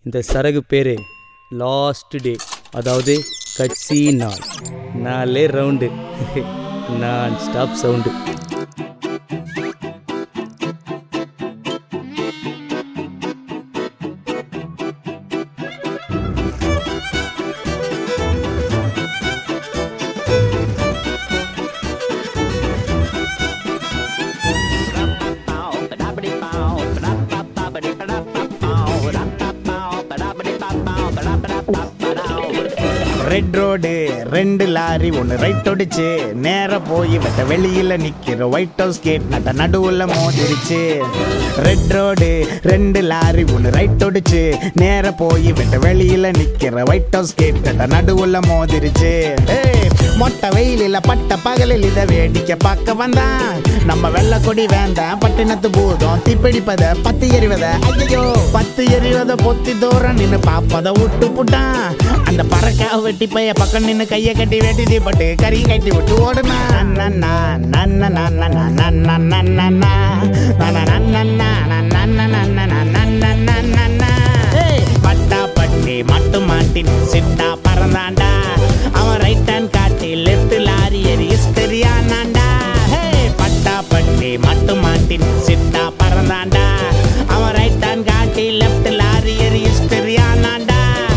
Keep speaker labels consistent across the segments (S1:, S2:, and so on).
S1: இந்த சரகு பேர் last day, அதாவது கட்சி நாள். நாலே ரவுண்டு, நான் stop sound.
S2: Red road 2 lorry ஒன்று ரைட் ஒடிச்சு நேர போய் வெட்ட வெளியில நிக்கிற ஒயிட் ஹவுஸ் கேட் நட்ட நடுவுல மோதிருச்சு. ரெட் ரோடு 2 லாரி ஒன்று ரைட் ஒடிச்சு நேர போய் வெட்ட வெளியில நிக்கிற ஒயிட் ஹவுஸ் கேட் நட்ட நடுவுல மோதிருச்சு. மொட்டை வெயிலில பட்ட பகலில் இதை வேடிக்கை பார்க்க வந்தான் நம்ம வெள்ள கொடி வேண்டாம் பட்டினத்து பூதம் தீப்பிடிப்பத பத்து எறிவத ஐயோ பத்து எறிவத பொத்தி தூரம் நின்று பாப்பத விட்டு புட்டான். அந்த பறக்கா வெட்டி பைய பக்கம் நின்று கைய கட்டி வெட்டி தீப்பட்டு கறி கட்டி விட்டு ஓடுனா. பட்டா பட்டி மட்டும் மாட்டின் சிட்டா பறந்தாண்டா. அவன் ரைட் ஹேண்ட் காட்டி லெஃப்ட் லாரி எரி தெரியானாண்டா. பட்டா பட்டி மட்டும் மாட்டின் சிட்டா பறந்தாண்டா. அவன் ரைட் ஹேண்ட் காட்டி லெஃப்ட் லாரி எரி தெரியானாண்டா.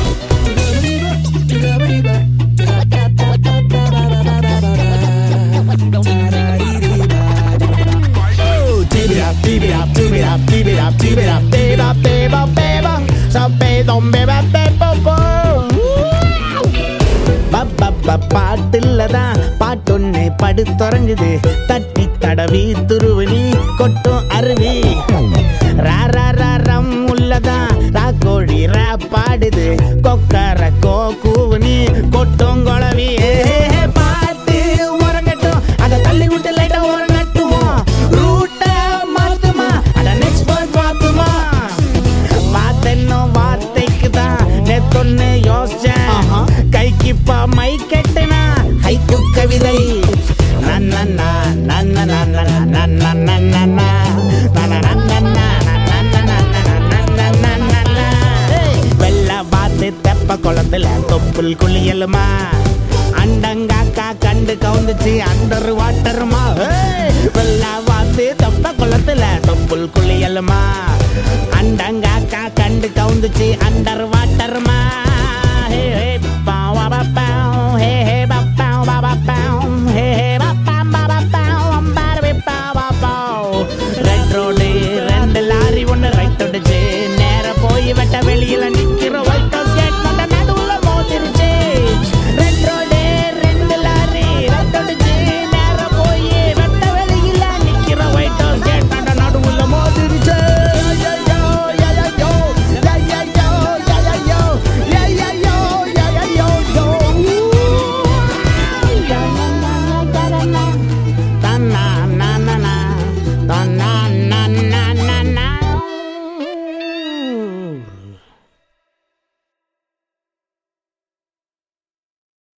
S2: பாட்டுலதான் பாட்டொன்னு படுத்துறங்குது தட்டி தடவி துருவனி கொட்டும் அருவி. ராரம் உள்ளதான் ராக்கோழி ரேப் பாடுது கொக்கர கோ கூவனி கொட்டும் குழவி. பாட்டு உறங்கட்டும் அதை தள்ளி விட்டு லைட்டா உறங்கட்டுவோம் ரூட்ட மாத்துமா அத நெக்ஸ்ட் பார்ட் பார்த்துமா. பார்த்தென்னும் வார்த்தைக்கு தான் நேத்தொன்னு யோசிச்சேன் கைக்குப்பா மை கெட்டனா ஹைக்கு கவிதை. வெள்ள வாத்து தெப்ப குளத்துல தொப்புள் குளியலுமா அண்டங்காக்கா கண்டு கவுந்துச்சு அண்டர் வாட்டருமா. வெள்ள வாத்து தெப்ப குளத்துல தொப்புள் குளியலுமா அண்டங்காக்கா கண்டு கவுந்துச்சு அண்டர்